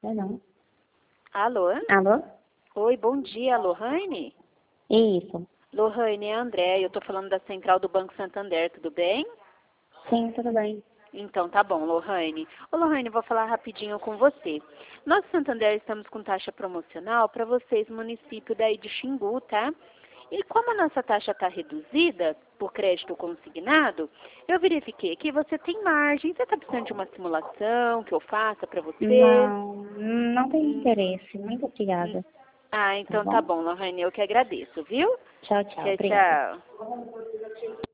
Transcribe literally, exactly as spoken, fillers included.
É não. Alô? Alô? Oi, bom dia, Lohane? Isso. Lohane, é a André, eu tô falando da central do Banco Santander, tudo bem? Sim, tudo bem. Então tá bom, Lohane. Ô Lohane, vou falar rapidinho com você. Nós, Santander, estamos com taxa promocional para vocês, município daí de Xingu, tá? E como a nossa taxa está reduzida por crédito consignado, eu verifiquei que você tem margem. Você está precisando de uma simulação que eu faça para você? Não, não tem Hum, interesse. Muito hum. obrigada. Ah, Tá então tá bom? bom, Lohane, eu que agradeço, viu? Tchau, tchau. Tchau, Obrigada. tchau.